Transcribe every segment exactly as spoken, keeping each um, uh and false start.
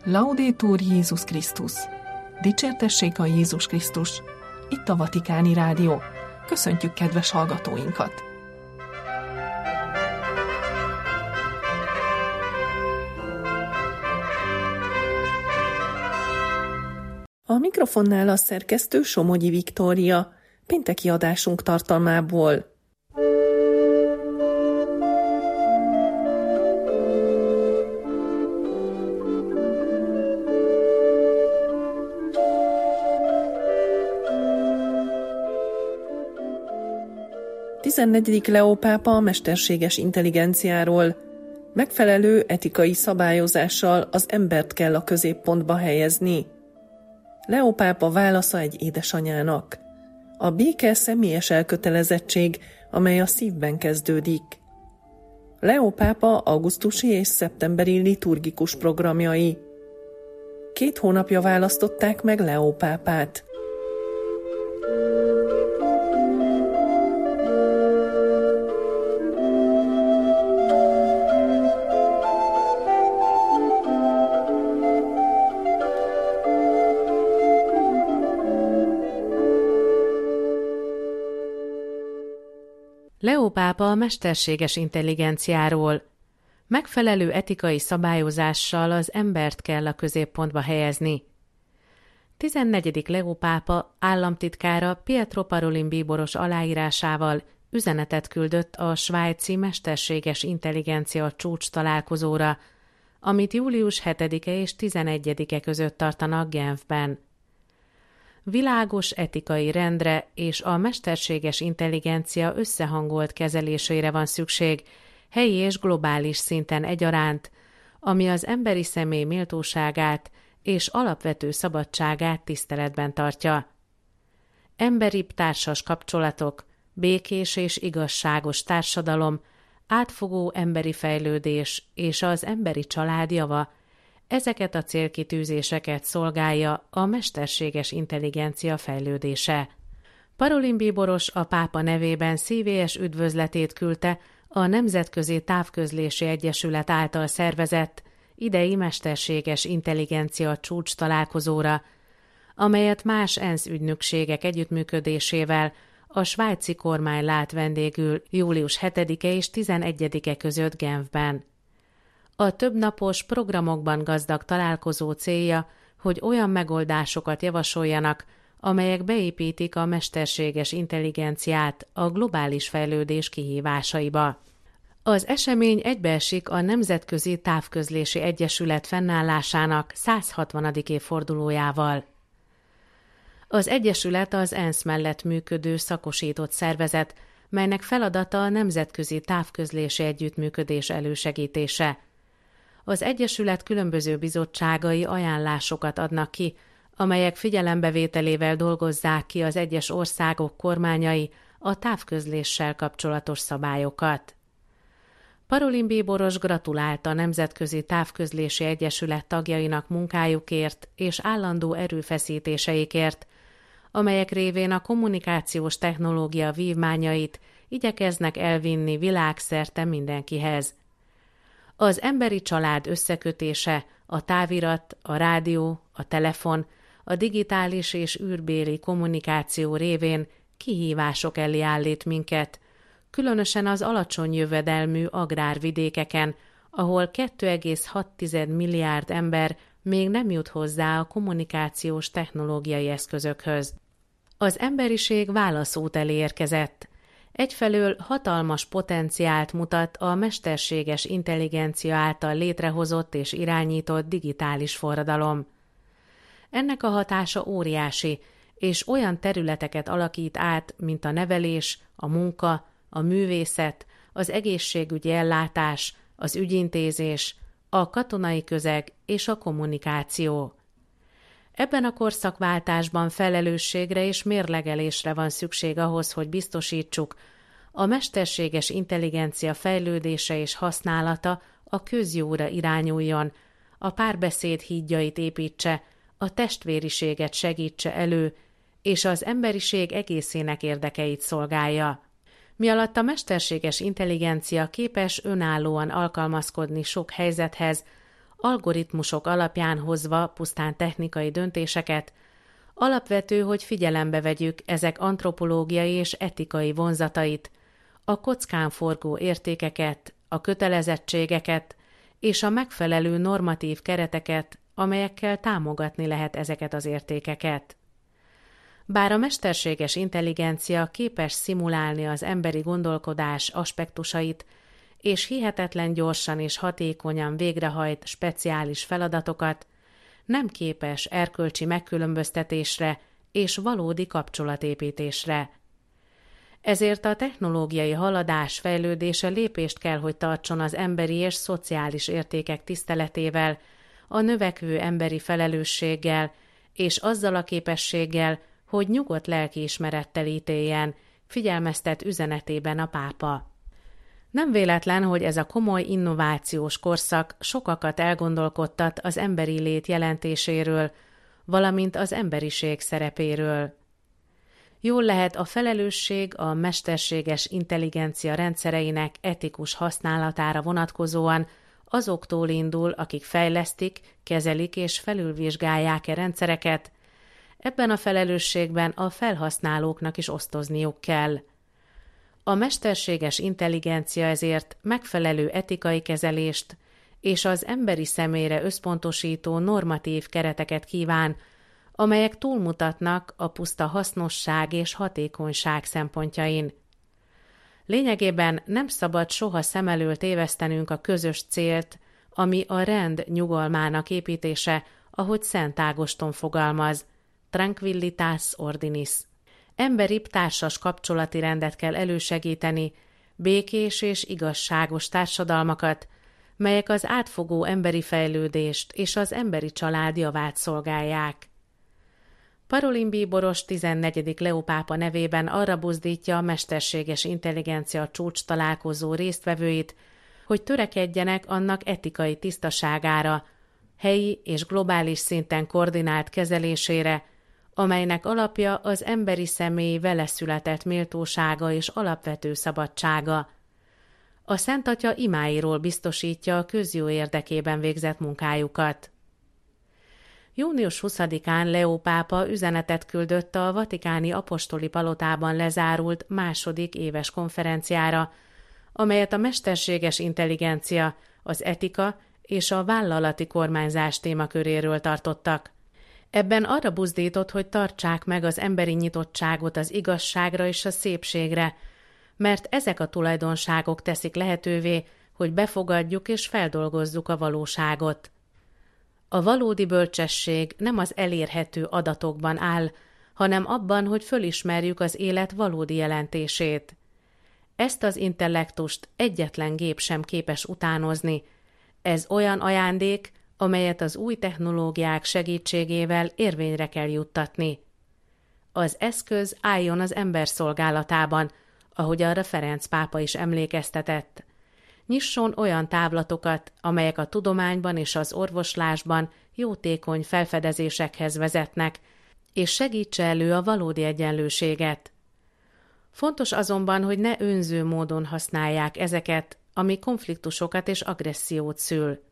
Laudetur Jézus Krisztus! Dicsértessék a Jézus Krisztus! Itt a Vatikáni Rádió. Köszöntjük kedves hallgatóinkat! A mikrofonnál a szerkesztő Somogyi Viktória, pénteki adásunk tartalmából. tizennegyedik Leó pápa a mesterséges intelligenciáról. Megfelelő etikai szabályozással az embert kell a középpontba helyezni. Leó pápa válasza egy édesanyának. A béke személyes elkötelezettség, amely a szívben kezdődik. Leó pápa augusztusi és szeptemberi liturgikus programjai. Két hónapja választották meg Leó pápát. Leó pápa a mesterséges intelligenciáról. Megfelelő etikai szabályozással az embert kell a középpontba helyezni. tizennegyedik Leó pápa államtitkára Pietro Parolin bíboros aláírásával üzenetet küldött a svájci mesterséges intelligencia csúcs találkozóra, amit július hetedike és tizenegyedike között tartanak Genfben. Világos etikai rendre és a mesterséges intelligencia összehangolt kezelésére van szükség, helyi és globális szinten egyaránt, ami az emberi személy méltóságát és alapvető szabadságát tiszteletben tartja. Emberibb társas kapcsolatok, békés és igazságos társadalom, átfogó emberi fejlődés és az emberi család java, ezeket a célkitűzéseket szolgálja a mesterséges intelligencia fejlődése. Parolin bíboros a pápa nevében szívélyes üdvözletét küldte a Nemzetközi Távközlési Egyesület által szervezett idei mesterséges intelligencia csúcs találkozóra, amelyet más ENSZ ügynökségek együttműködésével a svájci kormány lát vendégül július hetedike és tizenegyedike között Genfben. A többnapos programokban gazdag találkozó célja, hogy olyan megoldásokat javasoljanak, amelyek beépítik a mesterséges intelligenciát a globális fejlődés kihívásaiba. Az esemény egybeesik a Nemzetközi Távközlési Egyesület fennállásának száz hatvanadik évfordulójával. Az egyesület az ENSZ mellett működő szakosított szervezet, melynek feladata a nemzetközi távközlési együttműködés elősegítése. Az Egyesület különböző bizottságai ajánlásokat adnak ki, amelyek figyelembevételével dolgozzák ki az egyes országok kormányai a távközléssel kapcsolatos szabályokat. Parolin bíboros gratulált a Nemzetközi Távközlési Egyesület tagjainak munkájukért és állandó erőfeszítéseikért, amelyek révén a kommunikációs technológia vívmányait igyekeznek elvinni világszerte mindenkihez. Az emberi család összekötése, a távirat, a rádió, a telefon, a digitális és űrbéli kommunikáció révén kihívások elé állít minket, különösen az alacsony jövedelmű agrárvidékeken, ahol két egész hat milliárd ember még nem jut hozzá a kommunikációs technológiai eszközökhöz. Az emberiség válaszút elé érkezett. Egyfelől hatalmas potenciált mutat a mesterséges intelligencia által létrehozott és irányított digitális forradalom. Ennek a hatása óriási, és olyan területeket alakít át, mint a nevelés, a munka, a művészet, az egészségügyi ellátás, az ügyintézés, a katonai közeg és a kommunikáció. Ebben a korszakváltásban felelősségre és mérlegelésre van szükség ahhoz, hogy biztosítsuk, a mesterséges intelligencia fejlődése és használata a közjóra irányuljon, a párbeszéd hídjait építse, a testvériséget segítse elő, és az emberiség egészének érdekeit szolgálja. Mialatt a mesterséges intelligencia képes önállóan alkalmazkodni sok helyzethez, algoritmusok alapján hozva pusztán technikai döntéseket, alapvető, hogy figyelembe vegyük ezek antropológiai és etikai vonzatait, a kockán forgó értékeket, a kötelezettségeket és a megfelelő normatív kereteket, amelyekkel támogatni lehet ezeket az értékeket. Bár a mesterséges intelligencia képes szimulálni az emberi gondolkodás aspektusait, és hihetetlen gyorsan és hatékonyan végrehajt speciális feladatokat, nem képes erkölcsi megkülönböztetésre és valódi kapcsolatépítésre. Ezért a technológiai haladás fejlődése lépést kell, hogy tartson az emberi és szociális értékek tiszteletével, a növekvő emberi felelősséggel és azzal a képességgel, hogy nyugodt lelkiismerettel ítéljen, figyelmeztet üzenetében a pápa. Nem véletlen, hogy ez a komoly innovációs korszak sokakat elgondolkodtat az emberi lét jelentéséről, valamint az emberiség szerepéről. Jól lehet, a felelősség a mesterséges intelligencia rendszereinek etikus használatára vonatkozóan azoktól indul, akik fejlesztik, kezelik és felülvizsgálják-e rendszereket. Ebben a felelősségben a felhasználóknak is osztozniuk kell. A mesterséges intelligencia ezért megfelelő etikai kezelést és az emberi személyre összpontosító normatív kereteket kíván, amelyek túlmutatnak a puszta hasznosság és hatékonyság szempontjain. Lényegében nem szabad soha szem elől tévesztenünk a közös célt, ami a rend nyugalmának építése, ahogy Szent Ágoston fogalmaz, tranquillitas ordinis. Emberibb társas kapcsolati rendet kell elősegíteni, békés és igazságos társadalmakat, melyek az átfogó emberi fejlődést és az emberi család javát szolgálják. Parolin bíboros tizennegyedik Leó pápa nevében arra buzdítja a mesterséges intelligencia csúcs találkozó résztvevőit, hogy törekedjenek annak etikai tisztaságára, helyi és globális szinten koordinált kezelésére, amelynek alapja az emberi személy vele született méltósága és alapvető szabadsága. A Szent Atya imáiról biztosítja a közjó érdekében végzett munkájukat. június huszadikán Leó pápa üzenetet küldött a vatikáni apostoli palotában lezárult második éves konferenciára, amelyet a mesterséges intelligencia, az etika és a vállalati kormányzás témaköréről tartottak. Ebben arra buzdított, hogy tartsák meg az emberi nyitottságot az igazságra és a szépségre, mert ezek a tulajdonságok teszik lehetővé, hogy befogadjuk és feldolgozzuk a valóságot. A valódi bölcsesség nem az elérhető adatokban áll, hanem abban, hogy fölismerjük az élet valódi jelentését. Ezt az intellektust egyetlen gép sem képes utánozni. Ez olyan ajándék, amelyet az új technológiák segítségével érvényre kell juttatni. Az eszköz álljon az ember szolgálatában, ahogy arra Ferenc pápa is emlékeztetett. Nyisson olyan távlatokat, amelyek a tudományban és az orvoslásban jótékony felfedezésekhez vezetnek, és segítse elő a valódi egyenlőséget. Fontos azonban, hogy ne önző módon használják ezeket, ami konfliktusokat és agressziót szül.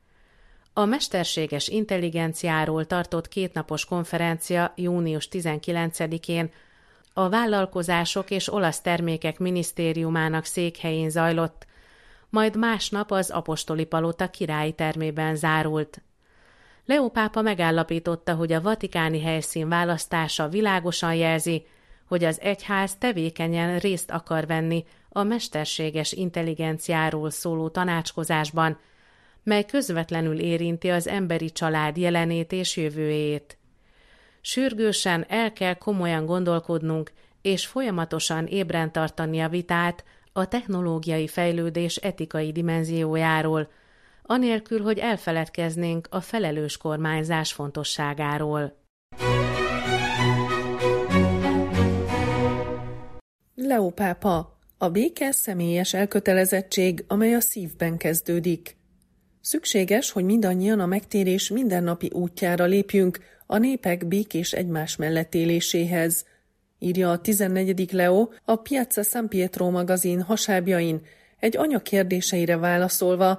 A mesterséges intelligenciáról tartott kétnapos konferencia június tizenkilencedikén a Vállalkozások és Olasz Termékek Minisztériumának székhelyén zajlott, majd másnap az apostoli palota királyi termében zárult. Leó pápa megállapította, hogy a vatikáni helyszín választása világosan jelzi, hogy az egyház tevékenyen részt akar venni a mesterséges intelligenciáról szóló tanácskozásban, mely közvetlenül érinti az emberi család jelenét és jövőjét. Sürgősen el kell komolyan gondolkodnunk, és folyamatosan ébren tartani a vitát a technológiai fejlődés etikai dimenziójáról, anélkül, hogy elfeledkeznénk a felelős kormányzás fontosságáról. Leó pápa, a béke személyes elkötelezettség, amely a szívben kezdődik. Szükséges, hogy mindannyian a megtérés mindennapi útjára lépjünk a népek békés egymás mellett éléséhez, írja a tizennegyedik Leó a Piazza San Pietro magazin hasábjain egy anya kérdéseire válaszolva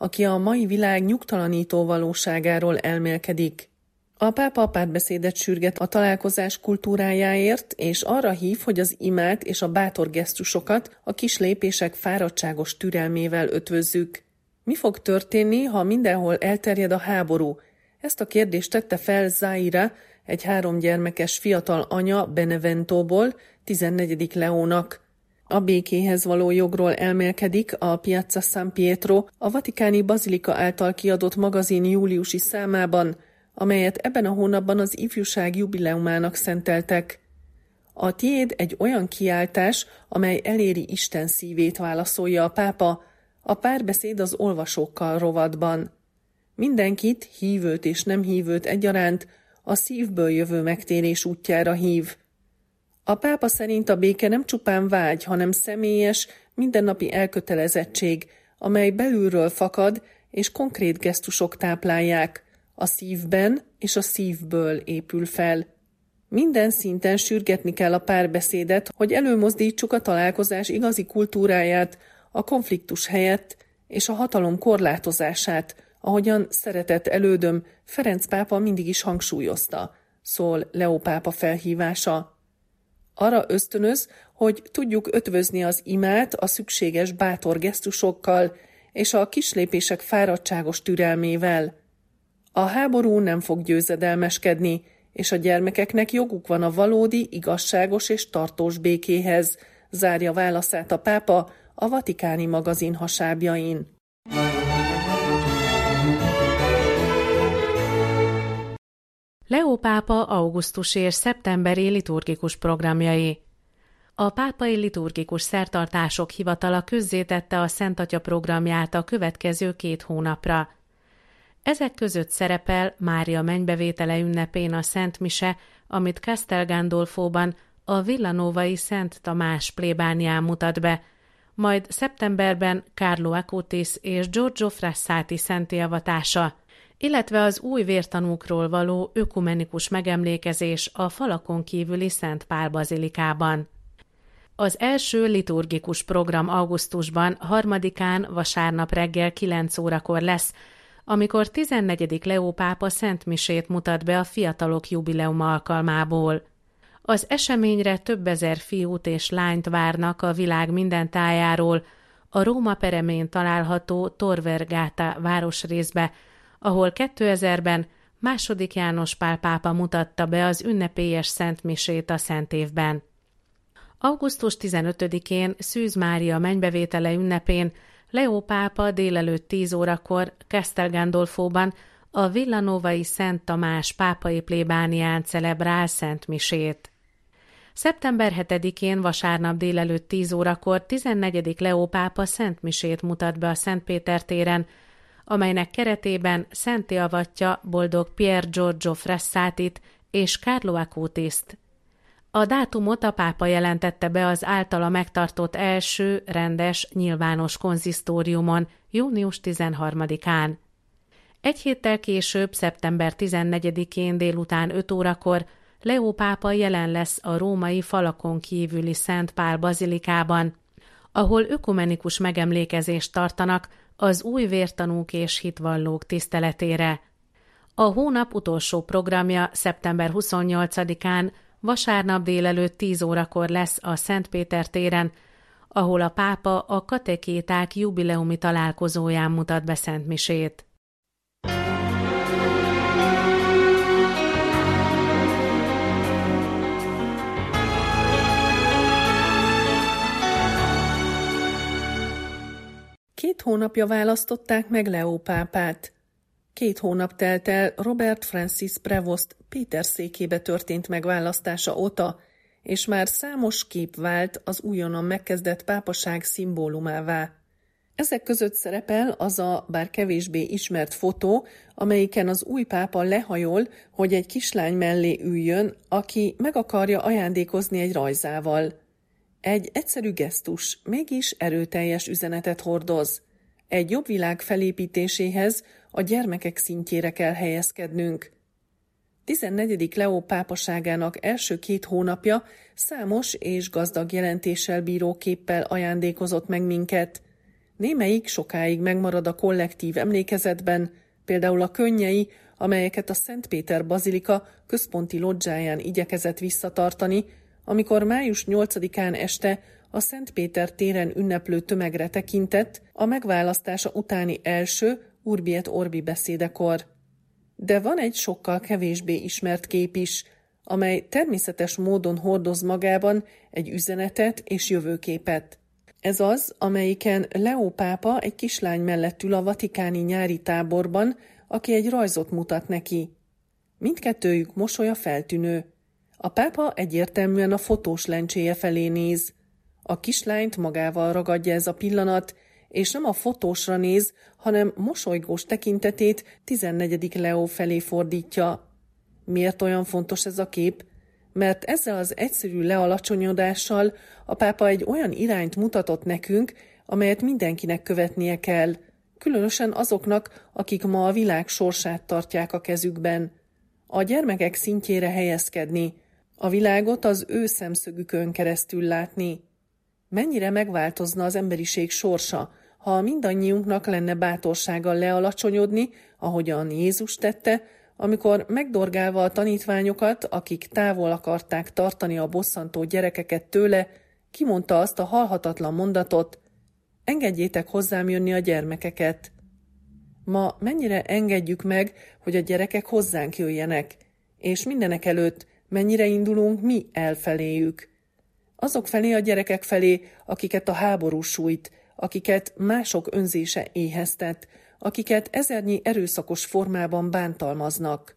aki a mai világ nyugtalanító valóságáról elmélkedik. A pápa párbeszédet sürget a találkozás kultúrájáért, és arra hív, hogy az imát és a bátor gesztusokat a kis lépések fáradtságos türelmével ötvözzük. Mi fog történni, ha mindenhol elterjed a háború? Ezt a kérdést tette fel Zaira, egy három gyermekes fiatal anya Beneventóból, tizennegyedik Leónak. A békéhez való jogról elmélkedik a Piazza San Pietro, a vatikáni bazilika által kiadott magazin júliusi számában, amelyet ebben a hónapban az ifjúság jubileumának szenteltek. A tiéd egy olyan kiáltás, amely eléri Isten szívét, válaszolja a pápa, a párbeszéd az olvasókkal rovatban. Mindenkit, hívőt és nem hívőt egyaránt, a szívből jövő megtérés útjára hív. A pápa szerint a béke nem csupán vágy, hanem személyes, mindennapi elkötelezettség, amely belülről fakad és konkrét gesztusok táplálják, a szívben és a szívből épül fel. Minden szinten sürgetni kell a párbeszédet, hogy előmozdítsuk a találkozás igazi kultúráját, a konfliktus helyett és a hatalom korlátozását, ahogyan szeretett elődöm Ferenc pápa mindig is hangsúlyozta, szól Leó pápa felhívása. Arra ösztönöz, hogy tudjuk ötvözni az imát a szükséges bátor gesztusokkal és a kislépések fáradtságos türelmével. A háború nem fog győzedelmeskedni, és a gyermekeknek joguk van a valódi, igazságos és tartós békéhez, zárja válaszát a pápa a vatikáni magazin hasábjain. Leó pápa augusztus és szeptemberi liturgikus programjai. A pápai liturgikus szertartások hivatala közzétette a Szent Atya programját a következő két hónapra. Ezek között szerepel Mária mennybevétele ünnepén a Szent Mise, amit Castel Gandolfóban a Villanovai Szent Tamás plébánián mutat be, majd szeptemberben Carlo Acutis és Giorgio Frassati szentélyevatása, illetve az új vértanúkról való ökumenikus megemlékezés a falakon kívüli Szent Pál bazilikában. Az első liturgikus program augusztusban, harmadikán vasárnap reggel kilenc órakor lesz, amikor tizennegyedik Leó pápa szentmisét mutat be a fiatalok jubileuma alkalmából. Az eseményre több ezer fiút és lányt várnak a világ minden tájáról, a Róma peremén található Tor Vergata városrészbe, ahol kétezerben második János Pál pápa mutatta be az ünnepélyes szentmisét a Szent Évben. augusztus tizenötödikén Szűz Mária mennybevétele ünnepén Leó pápa délelőtt tíz órakor Castel Gandolfóban a Villanovai Szent Tamás pápai plébánián celebrál szentmisét. szeptember hetedikén vasárnap délelőtt tíz órakor tizennegyedik Leó pápa szentmisét mutat be a Szent Péter téren, amelynek keretében szentté avatja boldog Pier Giorgio Frassatit és Carlo Acutist. A dátumot a pápa jelentette be az általa megtartott első rendes nyilvános konzisztóriumon június tizenharmadikán. Egy héttel később, szeptember tizennegyedikén délután öt órakor Leó pápa jelen lesz a római falakon kívüli Szent Pál bazilikában, ahol ökumenikus megemlékezést tartanak az új vértanúk és hitvallók tiszteletére. A hónap utolsó programja szeptember huszonnyolcadikán vasárnap délelőtt tíz órakor lesz a Szent Péter téren, ahol a pápa a katekéták jubileumi találkozóján mutat be szentmisét. Két hónapja választották meg Leó pápát. Két hónap telt el Robert Francis Prevost Péter székébe történt megválasztása óta, és már számos kép vált az újonnan megkezdett pápaság szimbólumává. Ezek között szerepel az a bár kevésbé ismert fotó, amelyiken az új pápa lehajol, hogy egy kislány mellé üljön, aki meg akarja ajándékozni egy rajzával. Egy egyszerű gesztus, mégis erőteljes üzenetet hordoz. Egy jobb világ felépítéséhez a gyermekek szintjére kell helyezkednünk. tizennegyedik Leó pápaságának első két hónapja számos és gazdag jelentéssel bíró képpel ajándékozott meg minket. Némelyik sokáig megmarad a kollektív emlékezetben, például a könnyei, amelyeket a Szent Péter Bazilika központi lodzsáján igyekezett visszatartani, amikor május nyolcadikán este a Szent Péter téren ünneplő tömegre tekintett a megválasztása utáni első Urbi et Orbi beszédekor. De van egy sokkal kevésbé ismert kép is, amely természetes módon hordoz magában egy üzenetet és jövőképet. Ez az, amelyiken Leó pápa egy kislány mellett ül a vatikáni nyári táborban, aki egy rajzot mutat neki. Mindkettőjük mosolya feltűnő. A pápa egyértelműen a fotós lencséje felé néz. A kislányt magával ragadja ez a pillanat, és nem a fotósra néz, hanem mosolygós tekintetét tizennegyedik Leó felé fordítja. Miért olyan fontos ez a kép? Mert ezzel az egyszerű lealacsonyodással a pápa egy olyan irányt mutatott nekünk, amelyet mindenkinek követnie kell, különösen azoknak, akik ma a világ sorsát tartják a kezükben. A gyermekek szintjére helyezkedni, a világot az ő szemszögükön keresztül látni. Mennyire megváltozna az emberiség sorsa, ha mindannyiunknak lenne bátorsága lealacsonyodni, ahogyan Jézus tette, amikor megdorgálva a tanítványokat, akik távol akarták tartani a bosszantó gyerekeket tőle, kimondta azt a halhatatlan mondatot: engedjétek hozzám jönni a gyermekeket. Ma mennyire engedjük meg, hogy a gyerekek hozzánk jöjjenek, és mindenek előtt mennyire indulunk mi elfeléjük. Azok felé a gyerekek felé, akiket a háború sújt, akiket mások önzése éheztet, akiket ezernyi erőszakos formában bántalmaznak.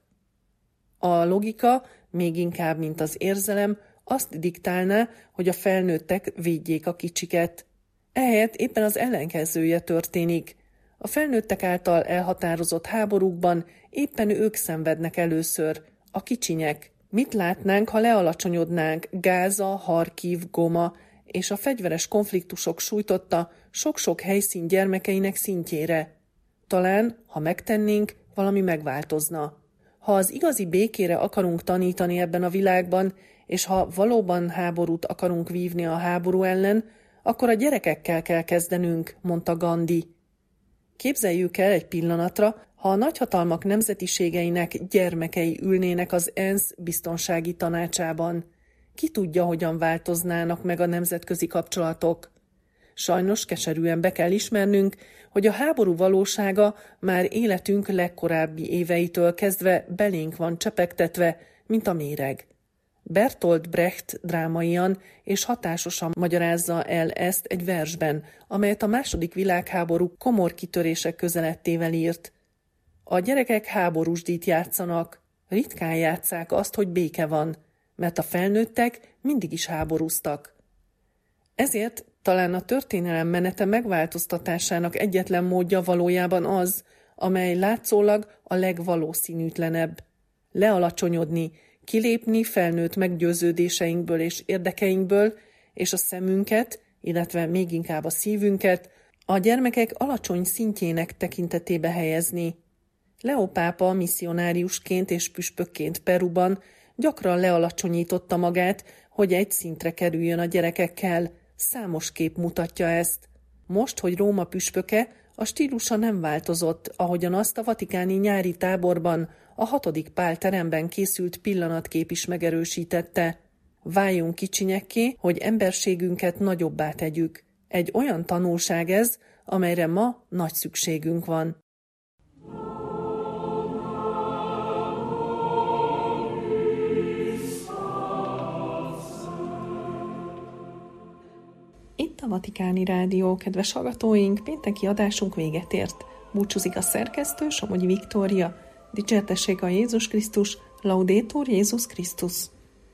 A logika, még inkább, mint az érzelem, azt diktálná, hogy a felnőttek védjék a kicsiket. Ehelyett éppen az ellenkezője történik. A felnőttek által elhatározott háborúkban éppen ők szenvednek először, a kicsinyek. Mit látnánk, ha lealacsonyodnánk Gáza, Harkiv, Goma és a fegyveres konfliktusok sújtotta sok-sok helyszín gyermekeinek szintjére? Talán, ha megtennénk, valami megváltozna. Ha az igazi békére akarunk tanítani ebben a világban, és ha valóban háborút akarunk vívni a háború ellen, akkor a gyerekekkel kell kezdenünk, mondta Gandhi. Képzeljük el egy pillanatra, ha a nagyhatalmak nemzetiségeinek gyermekei ülnének az ENSZ biztonsági tanácsában. Ki tudja, hogyan változnának meg a nemzetközi kapcsolatok? Sajnos keserűen be kell ismernünk, hogy a háború valósága már életünk legkorábbi éveitől kezdve belénk van csepegtetve, mint a méreg. Bertolt Brecht drámaian és hatásosan magyarázza el ezt egy versben, amelyet a második világháború komor kitörések közelettével írt. A gyerekek háborúsdít játszanak, ritkán játsszák azt, hogy béke van, mert a felnőttek mindig is háborúztak. Ezért talán a történelem menete megváltoztatásának egyetlen módja valójában az, amely látszólag a legvalószínűtlenebb. Lealacsonyodni, kilépni felnőtt meggyőződéseinkből és érdekeinkből, és a szemünket, illetve még inkább a szívünket a gyermekek alacsony szintjének tekintetébe helyezni. Leó pápa misszionáriusként és püspökként Peruban gyakran lealacsonyította magát, hogy egy szintre kerüljön a gyerekekkel. Számos kép mutatja ezt. Most, hogy Róma püspöke, a stílusa nem változott, ahogyan azt a vatikáni nyári táborban, a hatodik Pál teremben készült pillanatkép is megerősítette. Váljunk kicsinyekké, hogy emberségünket nagyobbá tegyük. Egy olyan tanulság ez, amelyre ma nagy szükségünk van. Itt a Vatikáni Rádió, kedves hallgatóink, pénteki adásunk véget ért. Búcsúzik a szerkesztő, Somogyi Viktória. Dicsértessék a Jézus Krisztus, Laudetur Jézus Krisztus.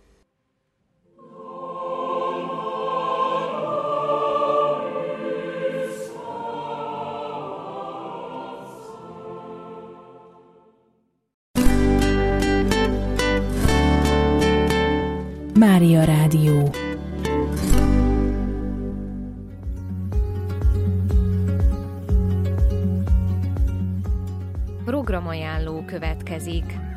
Mária Rádió. Programajánló következik.